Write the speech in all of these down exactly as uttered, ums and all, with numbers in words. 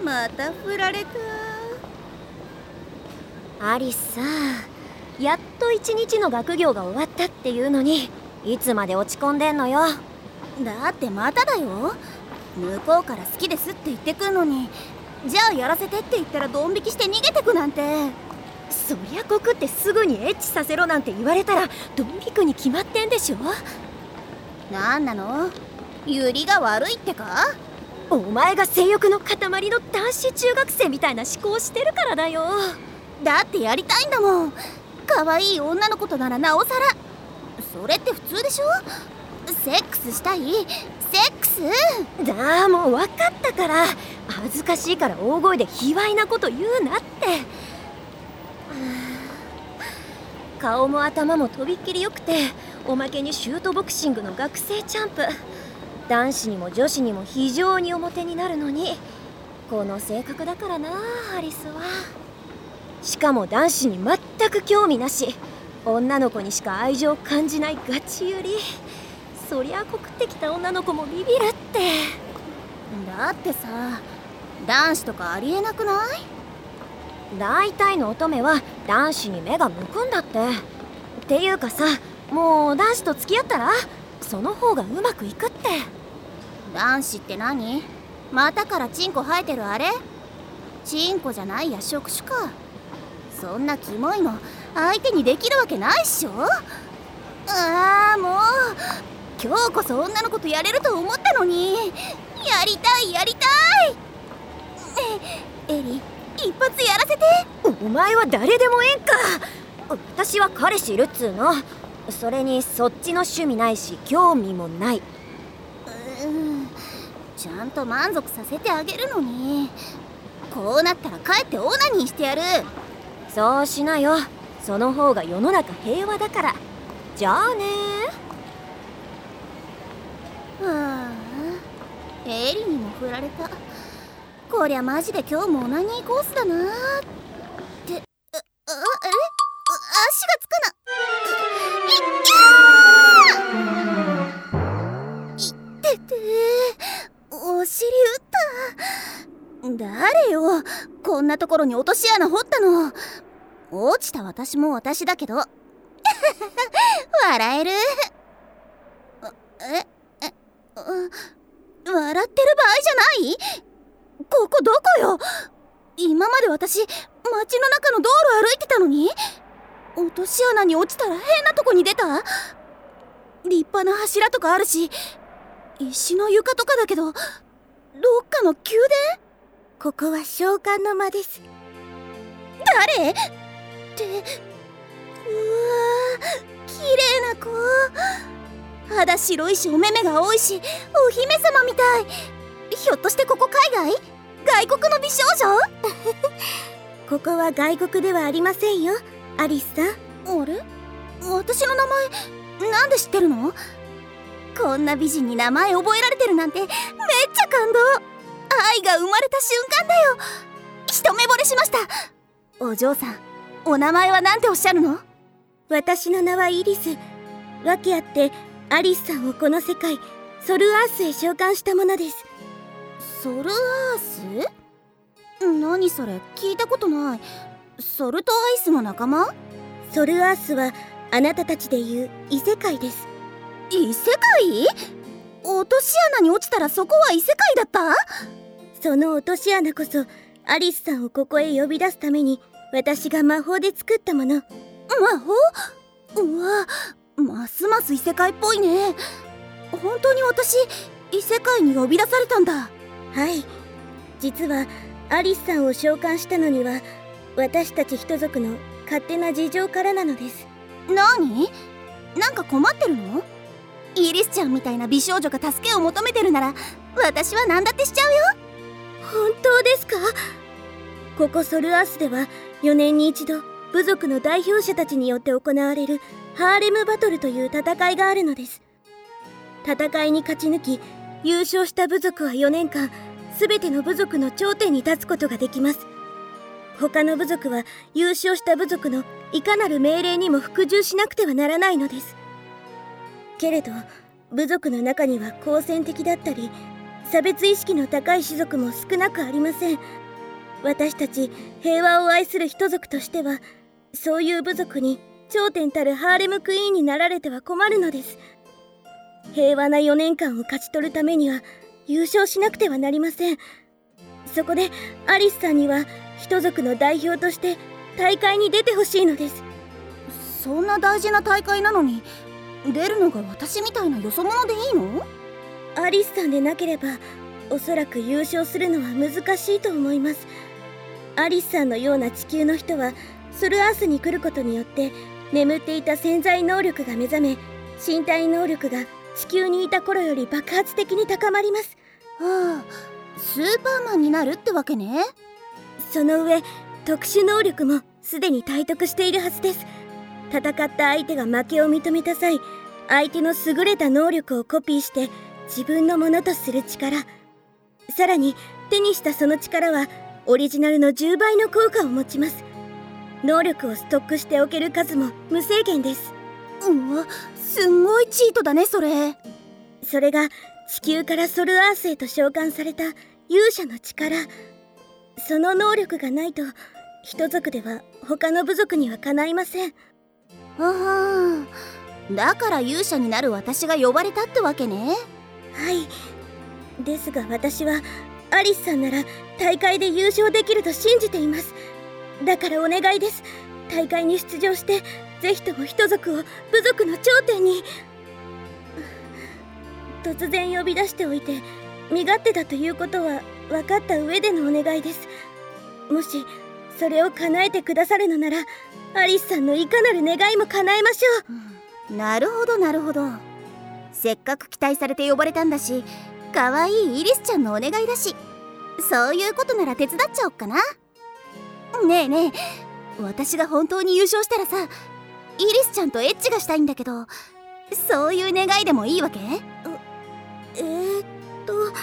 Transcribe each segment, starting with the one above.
また振られた。 アリスさ、やっと一日の学業が終わったっていうのに、いつまで落ち込んでんのよ。 だってまただよ。向こうから好きですって言ってくんのに、じゃあやらせてって言ったらドン引きして逃げてくなんて。 そりゃ告ってすぐにエッチさせろなんて言われたらドン引くに決まってんでしょ。 なんなの、ユリが悪いってか。 お前が性欲の塊の男子中学生みたいな思考してるからだよ。 だってやりたいんだもん。可愛い女の子とならなおさら。それって普通でしょ。セックスしたい、セックス。 だあ、もう分かったから。恥ずかしいから大声で卑猥なこと言うなって。顔も頭もとびっきりよくて、おまけにシュートボクシングの学生チャンプ。男子にも女子にも非常に表になるのに、この性格だからな、アリスは。しかも男子に全く興味なし、女の子にしか愛情を感じないガチユリ。そりゃ告ってきた女の子もビビるって。 だってさ、男子とかありえなくない？ 大体の乙女は男子に目が向くんだって。っていうかさ、もう男子と付き合ったら？その方がうまくいくって。 男子って何？股からチンコ生えてるあれ？チンコじゃないや、触手か。そんなキモいの相手にできるわけないっしょ。ああ、もう今日こそ女の子とやれると思ったのに。やりたいやりたい。えエリ、一発やらせて。 お前は誰でもええんか。私は彼氏いるっつーの。それにそっちの趣味ないし興味もない。 うーん、ちゃんと満足させてあげるのに。こうなったら帰ってオナニーしてやる。 そうしなよ。その方が世の中平和だから。じゃあねー。はあ、エリにも振られた。こりゃマジで今日もオナニーコースだなーって。あ、あ、あれ、足がつかな。いっててー、お尻打った。誰よ、こんなところに落とし穴掘ったの。落ちた私も私だけど笑える。ええう笑ってる場合じゃない。ここどこよ。今まで私街の中の道路歩いてたのに、落とし穴に落ちたら変なとこに出た。立派な柱とかあるし、石の床とかだけど、どっかの宮殿？ ここは召喚の間です。 誰？って、うわー、綺麗な子。肌白いしお目目が多いし、お姫様みたい。ひょっとしてここ海外？外国の美少女？ ここは外国ではありませんよ、アリスさん。 あれ？私の名前なんで知ってるの？こんな美人に名前覚えられてるなんてめっちゃ感動。愛が生まれた瞬間だよ。一目惚れしました。お嬢さん、お名前は何ておっしゃるの？ 私の名はイリス。訳あってアリスさんをこの世界ソルアースへ召喚したものです。 ソルアース？何それ、聞いたことない。ソルトアイスの仲間？ ソルアースはあなたたちでいう異世界です。 異世界？落とし穴に落ちたらそこは異世界だった？ その落とし穴こそアリスさんをここへ呼び出すために私が魔法で作ったもの。 魔法？うわ、ますます異世界っぽいね。本当に私異世界に呼び出されたんだ。 はい、実はアリスさんを召喚したのには私たち人族の勝手な事情からなのです。 何？なんか困ってるの？イリスちゃんみたいな美少女が助けを求めてるなら私は何だってしちゃうよ。 本当ですか？ここソルアースではよねんに一度部族の代表者たちによって行われるハーレムバトルという戦いがあるのです。戦いに勝ち抜き優勝した部族はよねんかんすべての部族の頂点に立つことができます。他の部族は優勝した部族のいかなる命令にも服従しなくてはならないのです。けれど部族の中には好戦的だったり差別意識の高い種族も少なくありません。私たち平和を愛する人族としては、そういう部族に頂点たるハーレムクイーンになられては困るのです。平和なよねんかんを勝ち取るためには優勝しなくてはなりません。そこでアリスさんには人族の代表として大会に出てほしいのです。 そんな大事な大会なのに出るのが私みたいなよそ者でいいの？ アリスさんでなければおそらく優勝するのは難しいと思います。アリスさんのような地球の人はソルアースに来ることによって眠っていた潜在能力が目覚め、身体能力が地球にいた頃より爆発的に高まります。 はあ、スーパーマンになるってわけね。 その上特殊能力もすでに体得しているはずです。戦った相手が負けを認めた際、相手の優れた能力をコピーして自分のものとする力、さらに手にしたその力はオリジナルのじゅうばいの効果を持ちます。能力をストックしておける数も無制限です。 うわ、すんごいチートだねそれ。 それが地球からソルアースへと召喚された勇者の力。その能力がないと人族では他の部族にはかないません。 ああ、だから勇者になる私が呼ばれたってわけね。 はい。ですが私はアリスさんなら大会で優勝できると信じています。だからお願いです。大会に出場してぜひとも人族を部族の頂点に。突然呼び出しておいて身勝手だということは分かった上でのお願いです。もしそれを叶えてくださるのならアリスさんのいかなる願いも叶えましょう。なるほどなるほど。せっかく期待されて呼ばれたんだし、可愛いイリスちゃんのお願いだし、そういうことなら手伝っちゃおっかな。ねえねえ、私が本当に優勝したらさ、イリスちゃんとエッチがしたいんだけど、そういう願いでもいいわけ？ えーっとエッ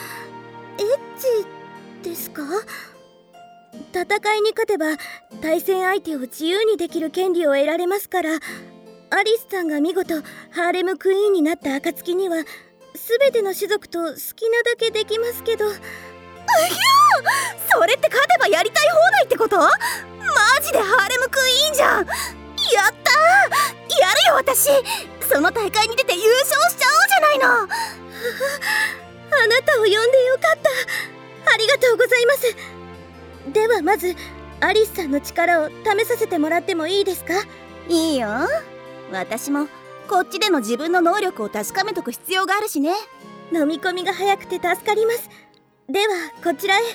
チですか？戦いに勝てば対戦相手を自由にできる権利を得られますから、アリスさんが見事ハーレムクイーンになった暁には全ての種族と好きなだけできますけど。うひゃー、それって勝てばやりたい放題ってこと？マジでハーレムクイーンじゃん。やったー、やるよ私。その大会に出て優勝しちゃおうじゃないの。 あなたを呼んでよかった。ありがとうございます。ではまずアリスさんの力を試させてもらってもいいですか？ いいよ。私もこっちでの自分の能力を確かめとく必要があるしね。 飲み込みが早くて助かります。ではこちらへ。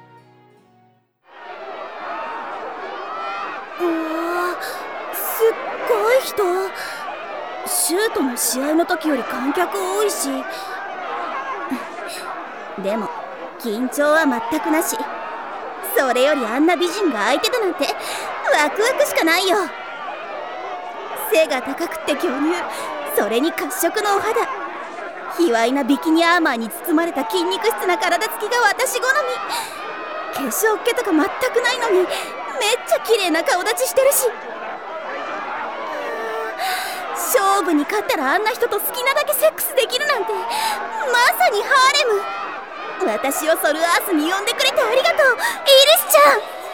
うわ、すっごい人。シュートの試合の時より観客多いしでも緊張は全くなし。それよりあんな美人が相手だなんてワクワクしかないよ。背が高くって巨乳、それに褐色のお肌、卑猥なビキニアーマーに包まれた筋肉質な体つきが私好み。化粧っ気とか全くないのにめっちゃ綺麗な顔立ちしてるし、勝負に勝ったらあんな人と好きなだけセックスできるなんてまさにハーレム。私をソルアースに呼んでくれてありがとう、イリスちゃん。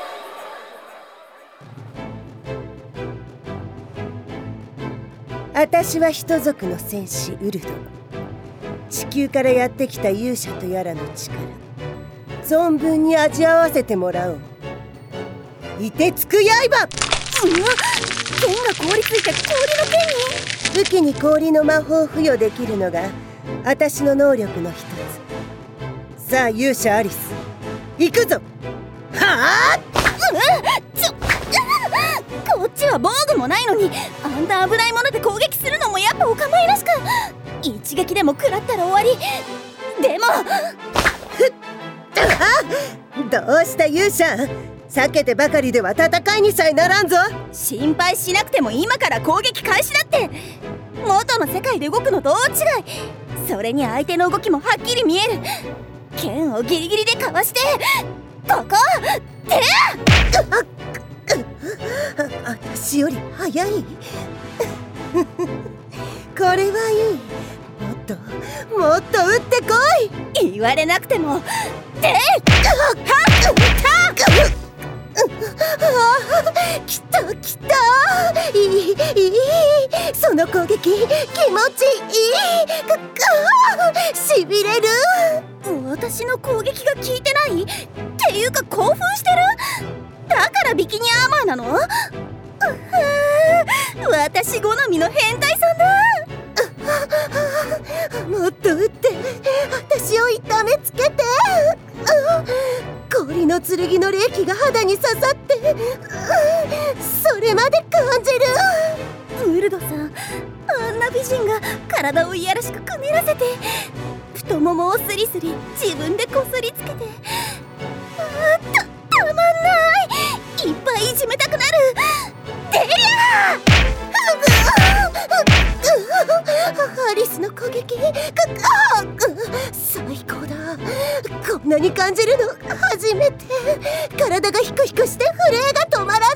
私は人族の戦士ウルド。地球からやってきた勇者とやらの力、存分に味わわせてもらおう。凍てつく刃。 うわ、剣が凍りついて氷の剣に。 武器に氷の魔法を付与できるのが私の能力の一つ。さあ勇者アリス、行くぞ。はあ、 うん、ちょこっちは防具もないのにあんな危ないもので攻撃するのもやっぱお構いなしか。一撃でも食らったら終わり。でもどうした勇者、避けてばかりでは戦いにさえならんぞ。 心配しなくても今から攻撃開始だって。元の世界で動くのと大違い。それに相手の動きもはっきり見える。剣をギリギリでかわして、ここ手。 私より早いこれはいい。もっともっと撃ってこい。 い言われなくてもでっきたきた、いいいい、その攻撃気持ちいい、くっしびれる。 私の攻撃が効いてないっていうか興奮してる？だからビキニアーマーなの？う私好みの変態さんだ。 もっと撃って、私を痛めつけて。氷の剣の霊気が肌に刺さって、それまで感じる。 ウルドさん、あんな美人が体をいやらしくくねらせて、太ももをスリスリ自分でこすりつけて、あたたまんない、いっぱいいじめたくなる。でりゃアリスの攻撃、最高だ。こんなに感じるの初めて。体がヒクヒクして震えが止まらない。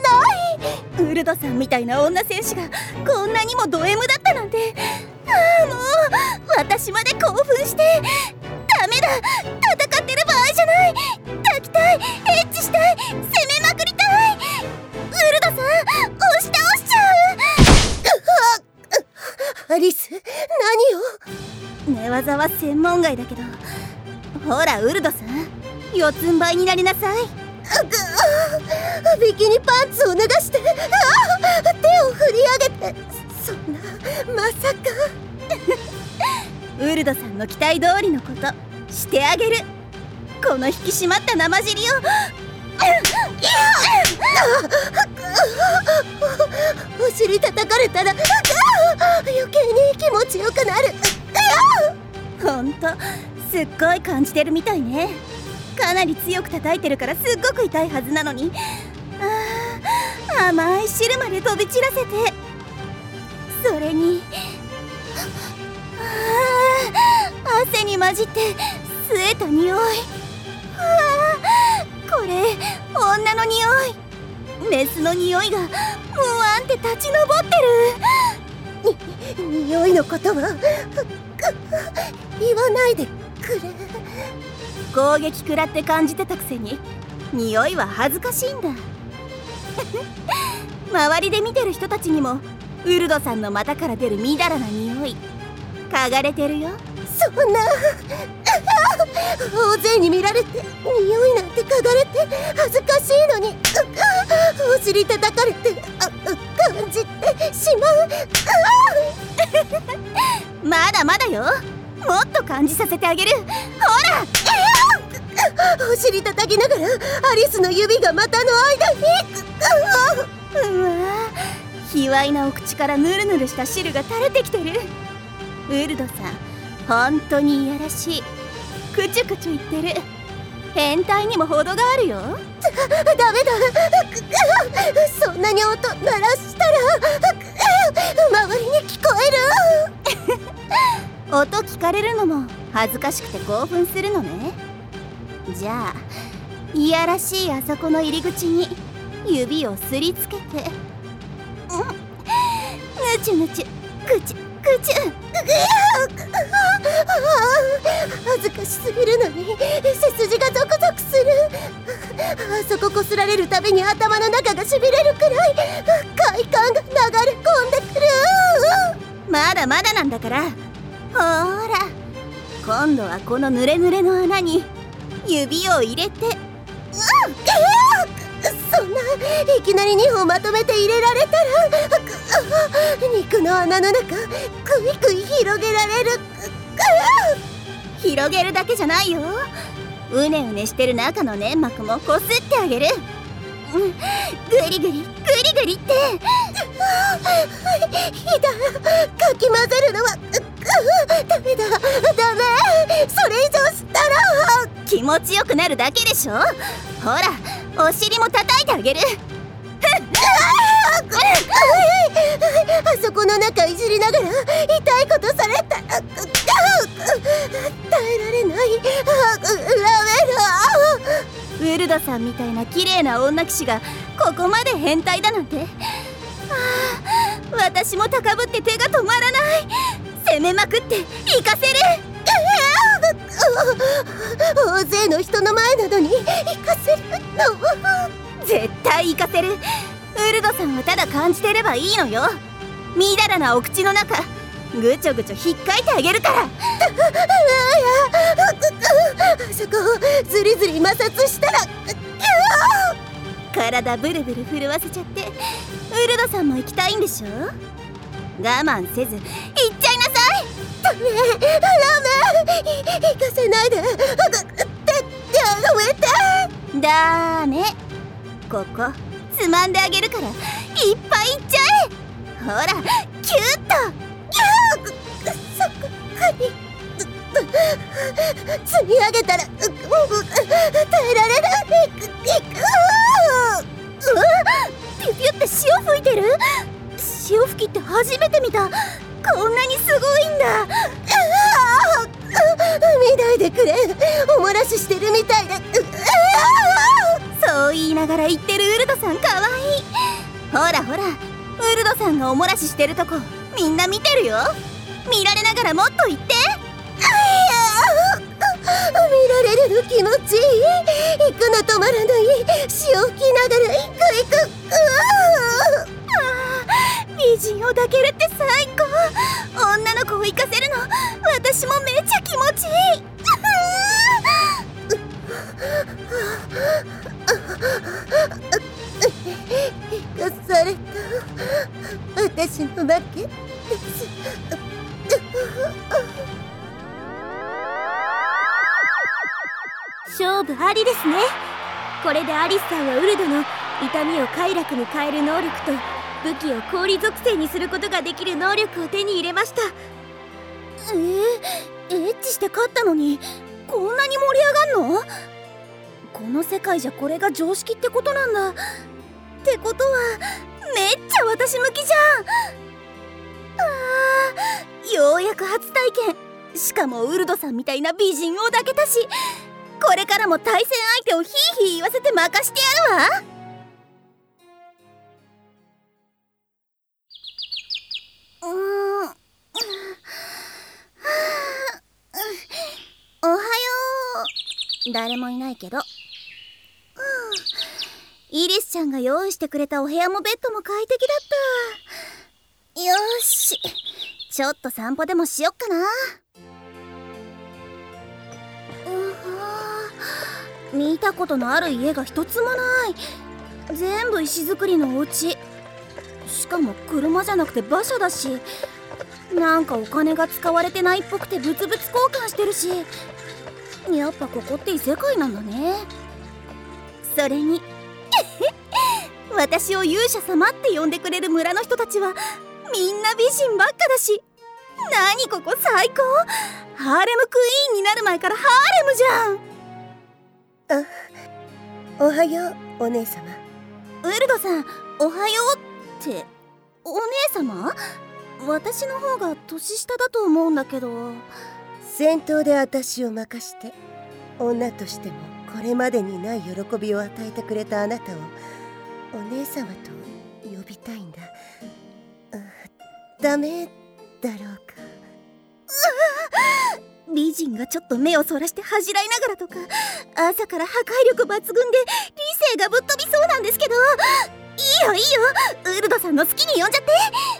ウルドさんみたいな女戦士がこんなにもド M だったなんて。ああ、もう私まで興奮して。ダメだ、戦ってる場合じゃない。抱きたい、エッチしたい、攻めまくりたい。ウルドさん、押し倒しちゃう。アリス、何を？寝技は専門外だけど、ほらウルドさん、四つん這いになりなさい。 ビキニパンツを脱がして、手を振り上げて、そんな、まさか。 ウルドさんの期待通りのことしてあげる。この引き締まった生尻を。 お尻叩かれたら余計に気持ちよくなる。 ほんとすっごい感じてるみたいね。かなり強く叩いてるからすっごく痛いはずなのに、あー、甘い汁まで飛び散らせて、それにあー、汗に混じって吸えた匂い。あー、これ女の匂い。メスの匂いがムワンって立ち上ってる。に匂いのことは言わないでくれ。 攻撃食らって感じてたくせに匂いは恥ずかしいんだ。周りで見てる人たちにもウルドさんの股から出るみだらな匂い嗅がれてるよ。 そんな大勢に見られて匂いなんて嗅がれて恥ずかしいのに、お尻叩かれて感じてしまう。まだまだよ、もっと感じさせてあげる。ほら、 お尻叩きながらアリスの指が股の間に。 うわー、卑猥なお口からヌルヌルした汁が垂れてきてる。ウルドさん、本当にいやらしい。クチュクチュ言ってる。変態にも程があるよ。 ダメだ、そんなに音鳴らしたら周りに聞こえる。音聞かれるのも恥ずかしくて興奮するのね。じゃあいやらしいあそこの入り口に指をすりつけて、ぬちゅぬちゅ、くちゅくちゅ。 恥ずかしすぎるのに背筋がゾクゾクする。あそここすられるたびに頭の中がしびれるくらい快感が流れ込んでくる。 まだまだなんだから。ほーら、今度はこのヌレヌレの穴に指を入れて。うん、 そんないきなりにほんまとめて入れられたら肉の穴の中くいくい広げられる。 広げるだけじゃないよ。うねうねしてる中の粘膜もこすってあげる。うん、グリグリグリグリって。 ひだ、かき混ぜるのはダメだ、ダメ。それ以上したら気持ちよくなるだけでしょ。ほら、お尻も叩いてあげる。 あそこの中いじりながら痛いことされたら耐えられない。ダメだ。ウルドさんみたいな綺麗な女騎士がここまで変態だなんて。ああ、私も高ぶって手が止まらない。攻めまくって行かせる。 大勢の人の前なのに行かせるの？ 絶対行かせる。ウルドさんはただ感じてればいいのよ。みだらなお口の中ぐちょぐちょひっかいてあげるから。 あそこをずりずり摩擦したら体ブルブル震わせちゃって。ウルドさんも行きたいんでしょ。我慢せず行っちゃいなさい。 ダメダメ行かせないで。だってやめて。 ダメ。ここつまんであげるからいっぱい行っちゃえ。ほらキュッと。 キューそこに積み上げたら耐えられない。 うわピュピュって潮吹いてる。潮吹きって初めて見た。こんなにすごいんだ。 見ないでくれ。おもらししてるみたいで。 そう言いながら言ってるウルドさんかわいい。ほらほらウルドさんがおもらししてるとこみんな見てるよ。見られながらもっと言って。 見られるの気持ちいい。行くの止まらない。潮吹きながら行く行く。 あー美人を抱けるって最高。女の子を行かせるの私もめちゃ気持ちいい。 行かされた。私の負けです。 勝負ありですね。これでアリスさんはウルドの痛みを快楽に変える能力と武器を氷属性にすることができる能力を手に入れました。 えー、エッチして勝ったのにこんなに盛り上がんの？この世界じゃこれが常識ってことなんだ。ってことはめっちゃ私向きじゃん。あーようやく初体験。しかもウルドさんみたいな美人を抱けたし、これからも対戦相手をヒーヒー言わせて任してやるわ。うーんおはよう。誰もいないけど。イリスちゃんが用意してくれたお部屋もベッドも快適だった。よーし、ちょっと散歩でもしよっかな。う見たことのある家が一つもない。全部石造りのお家。しかも車じゃなくて馬車だし、なんかお金が使われてないっぽくてブツブツ交換してるし、やっぱここって異世界なんだね。それに私を勇者様って呼んでくれる村の人たちはみんな美人ばっかだし、何ここ最高。ハーレムクイーンになる前からハーレムじゃん。 あ、おはようお姉様。 ウルドさんおはようって。お姉様？私の方が年下だと思うんだけど。 戦闘で私を任して女としてもこれまでにない喜びを与えてくれたあなたをお姉様と呼びたいんだ。ダメだろうか。 美人がちょっと目をそらして恥じらいながらとか、朝から破壊力抜群で理性がぶっ飛びそうなんですけど。いいよいいよ、ウルドさんの好きに呼んじゃって。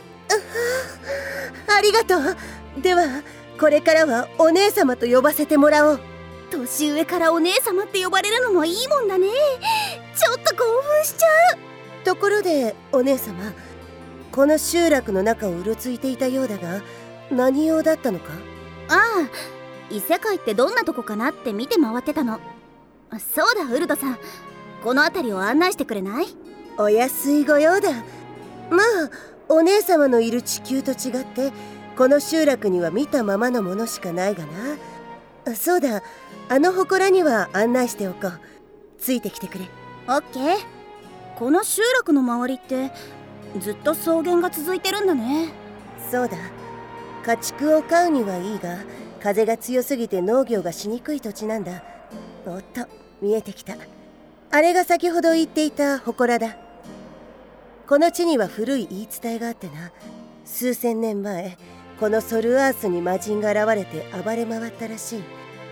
ありがとう。ではこれからはお姉様と呼ばせてもらおう。 年上からお姉様って呼ばれるのもいいもんだね。ちょっと興奮しちゃう。 ところでお姉様、この集落の中をうろついていたようだが何用だったのか？ ああ、異世界ってどんなとこかなって見て回ってたの。そうだウルドさん、この辺りを案内してくれない？ お安いご用だ。まあお姉様のいる地球と違ってこの集落には見たままのものしかないがな。そうだ、あの祠には案内しておこう。ついてきてくれ。 オッケー。この集落の周りってずっと草原が続いてるんだね。 そうだ、家畜を飼うにはいいが風が強すぎて農業がしにくい土地なんだ。おっと、見えてきた。あれが先ほど言っていた祠だ。この地には古い言い伝えがあってな、数千年前このソルアースに魔人が現れて暴れ回ったらしい。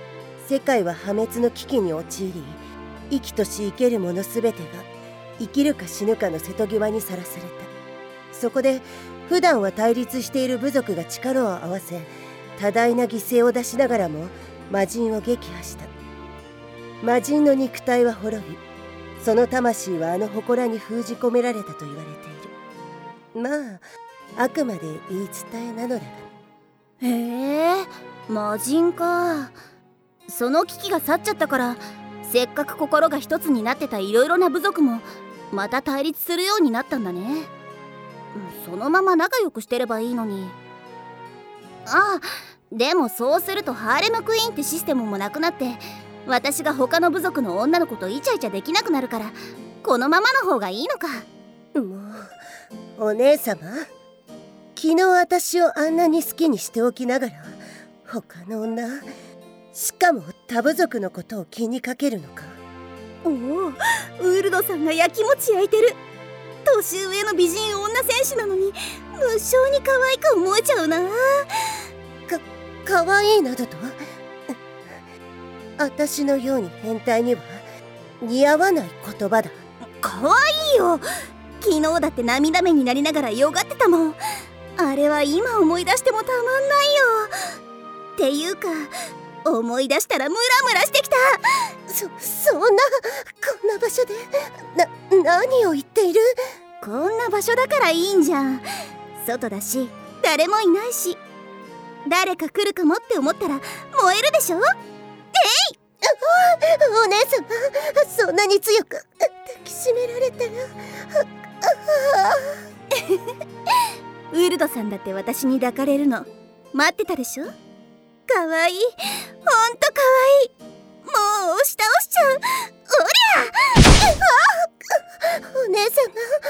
世界は破滅の危機に陥り、生きとし生ける者すべてが生きるか死ぬかの瀬戸際にさらされた。そこで普段は対立している部族が力を合わせ、多大な犠牲を出しながらも魔人を撃破した。魔人の肉体は滅び、その魂はあの祠に封じ込められたと言われている。まああくまで言い伝えなのだが。 へえ、魔人か。その危機が去っちゃったから、せっかく心が一つになってたいろいろな部族もまた対立するようになったんだね。そのまま仲良くしてればいいのに。ああ、でもそうするとハーレムクイーンってシステムもなくなって、私が他の部族の女の子とイチャイチャできなくなるから、このままの方がいいのか。 もうお姉様、昨日私をあんなに好きにしておきながら、他の女、しかも他部族のことを気にかけるのか。 おお、ウールドさんが焼きもち焼いてる。年上の美人女戦士なのに無性に可愛く思えちゃうな。 か、可愛いなどと私のように変態には似合わない言葉だ。 可愛いよ。昨日だって涙目になりながらよがってたもん。あれは今思い出してもたまんないよ。っていうか、思い出したらムラムラしてきた。 そ、そんな、こんな場所でな、何を言っている。 こんな場所だからいいんじゃん。外だし誰もいないし、誰か来るかもって思ったら燃えるでしょ。えい、 お姉様、そんなに強く抱きしめられたら。 ウールドさんだって私に抱かれるの待ってたでしょ。かわいい、ほんとかわいい。もう押し倒しちゃう。おりゃお姉様、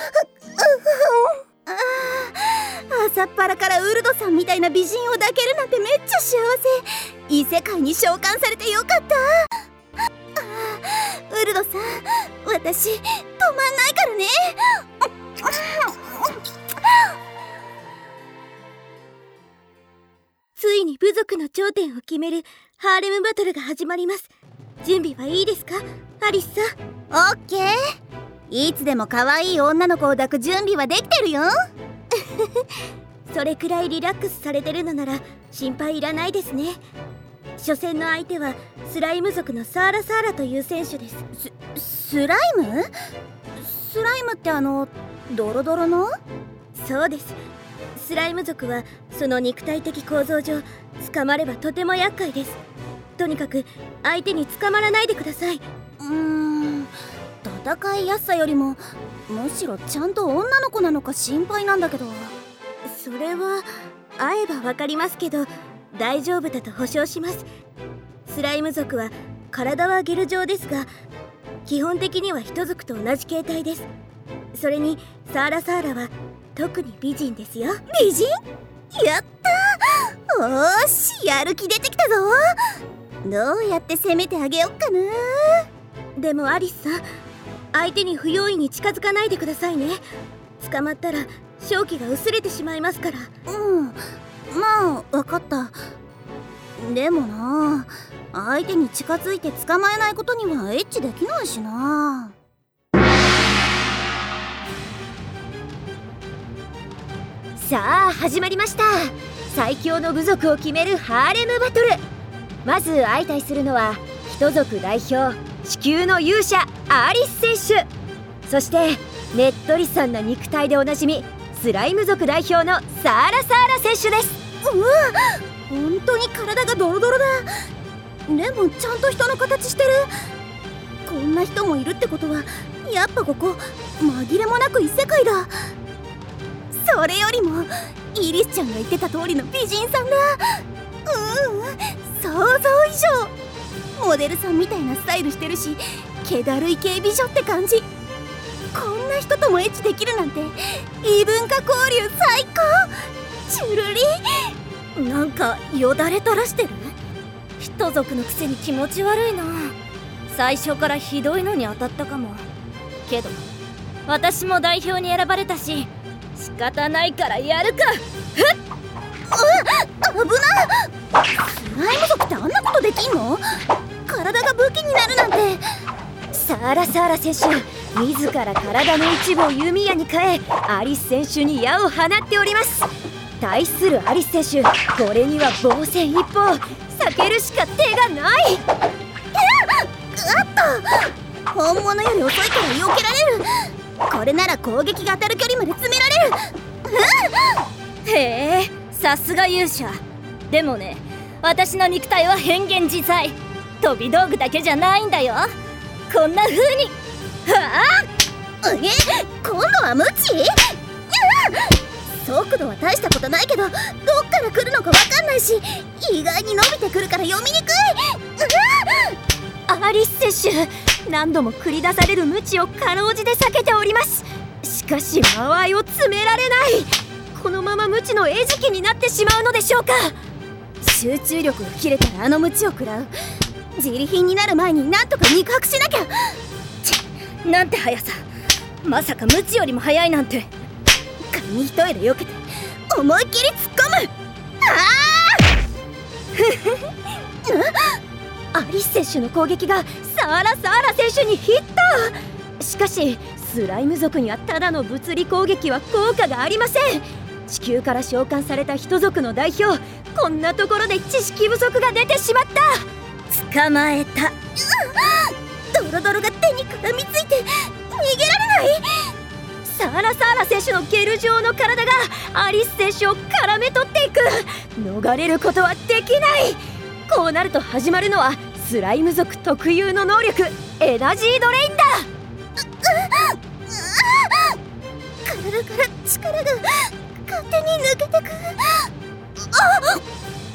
ああ、朝っぱらからウールドさんみたいな美人を抱けるなんてめっちゃ幸せ。異世界に召喚されてよかった。ウールドさん、私止まんないからね。ついに部族の頂点を決めるハーレムバトルが始まります。準備はいいですか、アリスさん。 オッケー。いつでも可愛い女の子を抱く準備はできてるよ。 それくらいリラックスされてるのなら心配いらないですね。初戦の相手はスライム族のサーラサーラという選手です。 ス、スライム？スライムってあのドロドロの？ そうです。スライム族はその肉体的構造上、捕まればとても厄介です。とにかく相手に捕まらないでください。 うーん、戦いやすさよりもむしろちゃんと女の子なのか心配なんだけど。 それは会えばわかりますけど、大丈夫だと保証します。スライム族は体はゲル状ですが、基本的には人族と同じ形態です。それにサーラサーラは特に美人ですよ。 美人？やったー。おーし、やる気出てきたぞ。どうやって攻めてあげよっかな。 でもアリスさん、相手に不用意に近づかないでくださいね。捕まったら勝機が薄れてしまいますから。 うん、まあ分かった。でもな、相手に近づいて捕まえないことにはエッチできないしな。 さあ始まりました。最強の部族を決めるハーレムバトル。まず相対するのは人族代表、地球の勇者アリス選手、そしてねっとりさんな肉体でおなじみスライム族代表のサーラサーラ選手です。 うわ、本当に体がドロドロだ。でもちゃんと人の形してる。こんな人もいるってことは、やっぱここ紛れもなく異世界だ。それよりもイリスちゃんが言ってた通りの美人さんだ。うん、想像以上。モデルさんみたいなスタイルしてるし、気だるい系美女って感じ。こんな人ともエッチできるなんて異文化交流最高。チュルリ、 なんかよだれ垂らしてる。人族のくせに気持ち悪いな。最初からひどいのに当たったかも。けど私も代表に選ばれたし、仕方ないからやるか。ふっ、 うわっ、危な。スライム族ってあんなことできんの？ ーラサーラ選手、自ら体の一部を弓矢に変えアリス選手に矢を放っております。対するアリス選手、これには防戦一方、避けるしか手がない。 あった本物より遅いから避けられる。これなら攻撃が当たる距離まで詰められる。 へえ、さすが勇者。でもね、私の肉体は変幻自在。飛び道具だけじゃないんだよ。こんな風に。はあえ今度は無知。速度は大したことないけど、どっから来るのか分かんないし、意外に伸びてくるから読みにくい。 アリス選手、何度も繰り出される無知をかろうじて避けております。しかし間合いを詰められない。このまま無知の餌食になってしまうのでしょうか。 集中力が切れたらあの無知を食らう。自利品になる前になんとか肉薄しなきゃ。 ちなんて速さ。まさか無知よりも速いなんて。 紙一重で避けて思いっきり突っ込む。 あアリス選手の攻撃がサーラサーラ選手にヒット。しかしスライム族にはただの物理攻撃は効果がありません。地球から召喚された人族の代表、こんなところで知識不足が出てしまった。捕まえた。 ドロドロが手に絡みついて逃げられない。 サーラサーラ選手のゲル状の体がアリス選手を絡め取っていく。逃れることはできない。こうなると始まるのはスライム族特有の能力、エナジードレインだ。 体から力が勝手に抜けてく。あっ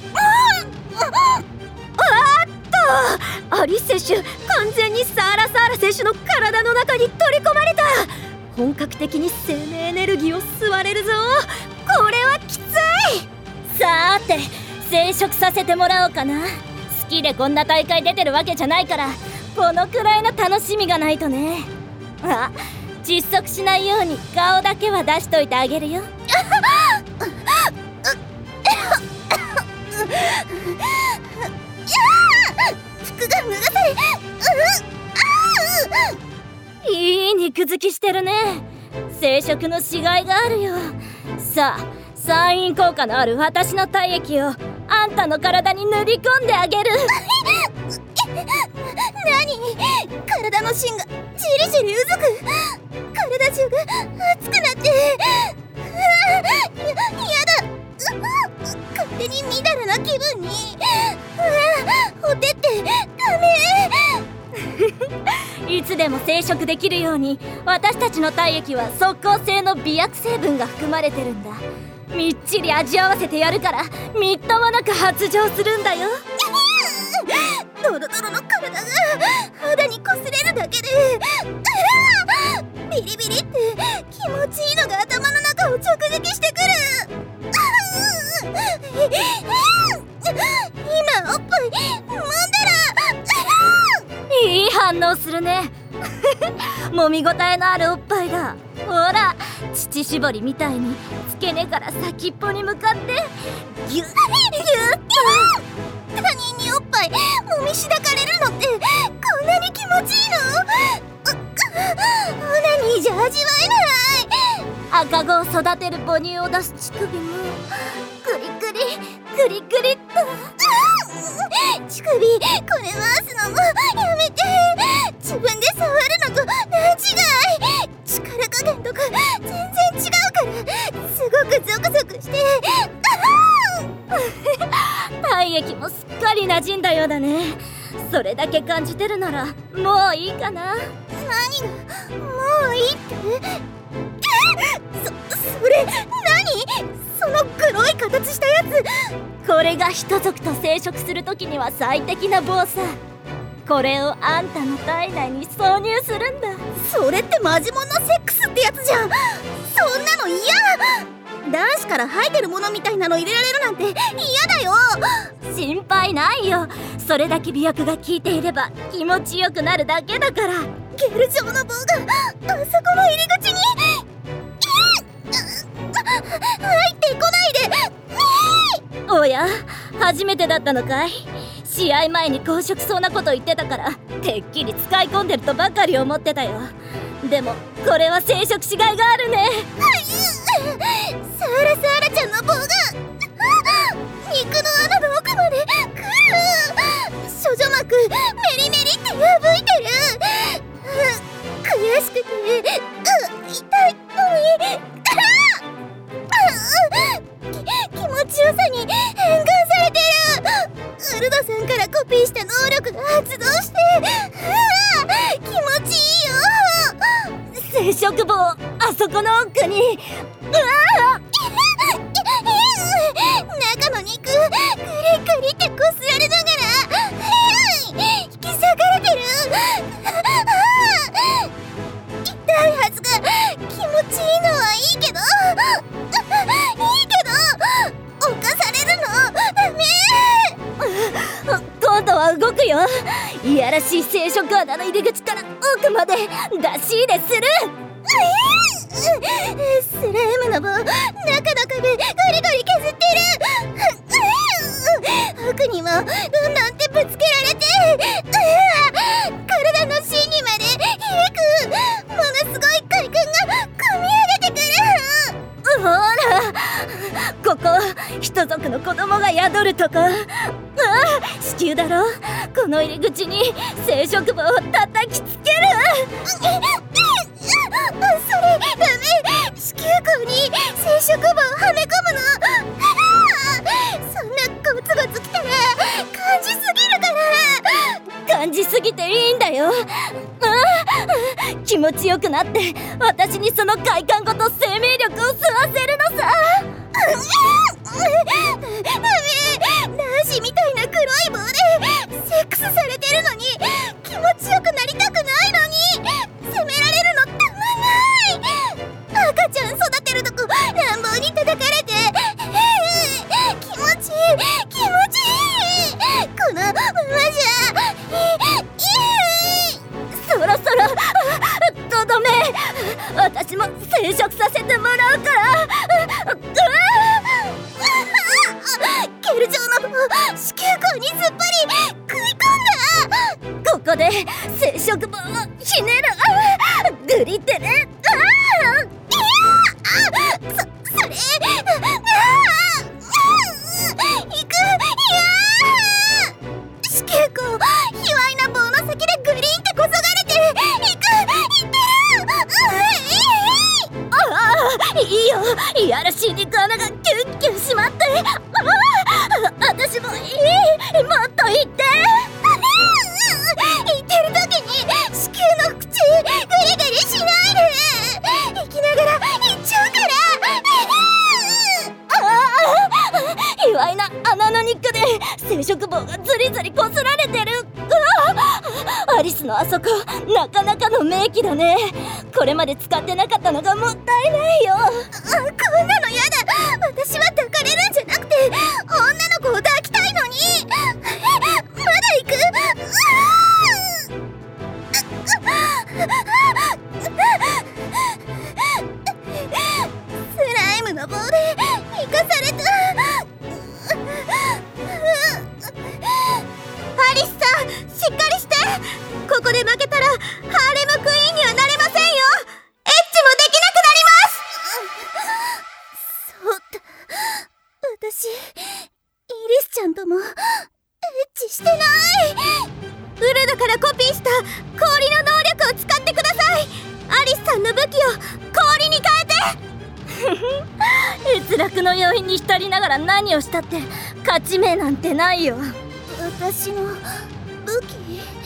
アリス選手、完全にサーラサーラ選手の体の中に取り込まれた。本格的に生命エネルギーを吸われるぞ。これはきつい。 さーて生殖させてもらおうかな。好きでこんな大会出てるわけじゃないから、このくらいの楽しみがないとね。あ、窒息しないように顔だけは出しといてあげるよ。 服が脱がされ、 いい肉付きしてるね。生殖のしがいがあるよ。さあ、産院効果のある私の体液をあんたの体に塗り込んであげる。 何？体の芯がじりじりうずく。体中が熱くなって、や、やだ。勝手にみだらな気分に。お手ってダメ。いつでも生殖できるように私たちの体液は即効性の美薬成分が含まれてるんだ。みっちり味合わせてやるから、みっともなく発情するんだよ。 ドロドロの体が肌に擦れるだけでビリビリって気持ちいいのが頭の中を直撃してくる。今おっぱい揉んだらいい反応するね。揉みごたえのあるおっぱいだ。ほら、乳搾りみたいに付け根から先っぽに向かってギュッギュッと。 他人におっぱい揉みしだかれるのってこんなに気持ちいいの？オナニーじゃ味わえない。 赤子を育てる母乳を出す乳首もグリグリグリグリっと。 乳首これ回すのもやめて。自分で触るのと段違い。力加減とか全然違うからすごくゾクゾクして。 体液もすっかり馴染んだようだね。それだけ感じてるならもういいかな。 何がもういいって？そ、それ何？その黒い形したやつ。 これが人族と生殖するときには最適な棒さ。これをあんたの体内に挿入するんだ。 それってマジモンのセックスってやつじゃん。そんなの嫌。男子から生えてるものみたいなの入れられるなんて嫌だよ。 心配ないよ。それだけ美薬が効いていれば気持ちよくなるだけだから。 ゲル状の棒があそこの入り口に入ってこないで。 おや、初めてだったのかい？ 試合前に公職そうなこと言ってたからてっきり使い込んでるとばかり思ってたよ。でもこれは生殖しがいがあるね。 サーラサーラちゃんの棒が肉の穴の奥まで来る。処女膜メリメリって破いてる。悔しくて痛いのに気持ちよさに変換されてる。ウルドさんからコピーした能力が発動して気持ちいいよ。 生殖棒あそこの奥に。うわ中の肉クリクリってこすられながら引き裂かれてる。痛いはずが気持ちいいのはいいけどいいけど侵されるのダメ。 今度は動くよ。いやらしい生殖穴の入り口から奥まで出し入れする。 スライムの棒中の壁ゴリゴリ削ってる。奥にもどんどんってぶつけられて体の芯にまで響くものすごい快感が込み上げてくる。 ほらここ人族の子供が宿るとこ。ああ子宮だろ。この入り口に生殖棒を叩きつける。 それダメ。子宮口に生殖棒をはめ込むの。そんなゴツゴツきたら感じすぎるから。 感じすぎていいんだよ。ああ気持ちよくなって私にその快感ごと生命力を吸わせるのさ。 ダメ。男子みたいな黒い棒でセックスされてるのに気持ちよくなりたくないのに責められるのたまんない。赤ちゃん育てるとこ乱暴に叩かれて気持ちいい気持ちいい。このままじゃそろそろとどめ。私も生殖させてもらうから。 ケル状の棒子宮口にすっぱり食い込んだ。 ここで生殖棒をひねる。グリってね。 そ、それいく。いや子宮口卑猥な棒の先でグリーンってこそがれていく。いってる。 ああいいよ。いやらしい肉穴がキュンキュンしまって。ああ私もいい。もっと言って。 言ってる時に子宮の口グリグリしないで。生きながら言っちゃうから。 ああ卑猥な穴の肉で生殖棒がズリズリこすられてる。うわアリスのあそこなかなかの名器だね。これまで使ってなかったのがもったいないよ。 あ、こんなのやだ。私は抱かれるんじゃなくて女の子を抱きたいのに。まだ行く。スライムの棒で生かされた。アリスさんしっかりして。ここで負けたらハーレムクイーンにはなれませんよ。エッチもできなくなります。そうだ、私イリスちゃんともエッチしてない。ウルドからコピーした氷の能力を使ってください。アリスさんの武器を氷に変えて。 閲楽の要因に浸りながら何をしたって勝ち目なんてないよ。 私の武器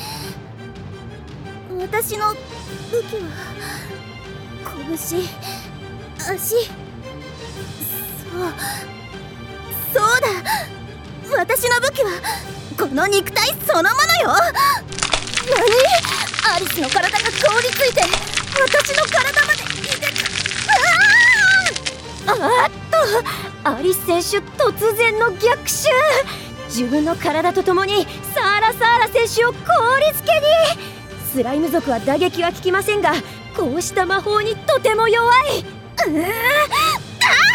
私の武器は拳、足。そうそうだ。私の武器はこの肉体そのものよ。何？アリスの体が凍りついて私の体まで入れてく。 あーっとアリス選手突然の逆襲。自分の体とともにサーラサーラ選手を凍りつけに。スライム族は打撃は効きませんがこうした魔法にとても弱い。うーあ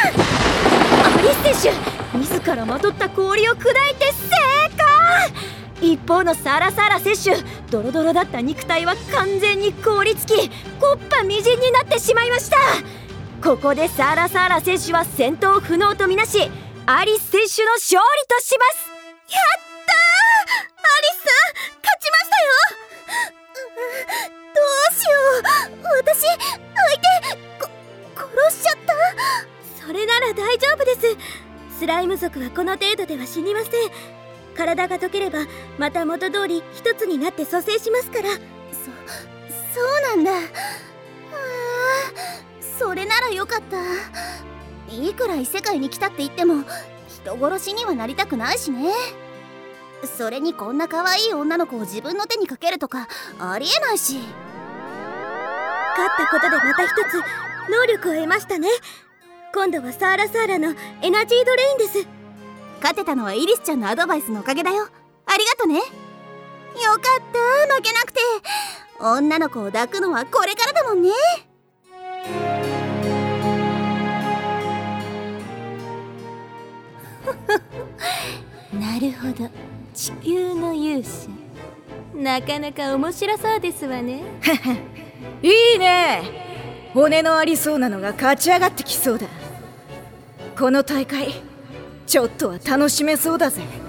アリス選手自らまとった氷を砕いて成功。 一方のサラサラ選手、ドロドロだった肉体は完全に凍りつき、木っ端みじんになってしまいました。ここでサラサラ選手は戦闘不能とみなし、アリス選手の勝利とします。 やったー、アリスさん勝ちましたよ。 どうしよう、私相手こ殺しちゃった。 それなら大丈夫です。スライム族はこの程度では死にません。体が溶ければまた元通り一つになって蘇生しますから。 そそうなんだ。あー、それならよかった。いくら異世界に来たって言っても人殺しにはなりたくないしね。それにこんな可愛い女の子を自分の手にかけるとかありえないし。 勝ったことでまた一つ能力を得ましたね。今度はサーラサーラのエナジードレインです。 勝てたのはイリスちゃんのアドバイスのおかげだよ。ありがとね。よかった、負けなくて。女の子を抱くのはこれからだもんね。 なるほど、地球の勇者、なかなか面白そうですわね。 いいね。骨のありそうなのが勝ち上がってきそうだ。この大会ちょっとは楽しめそうだぜ。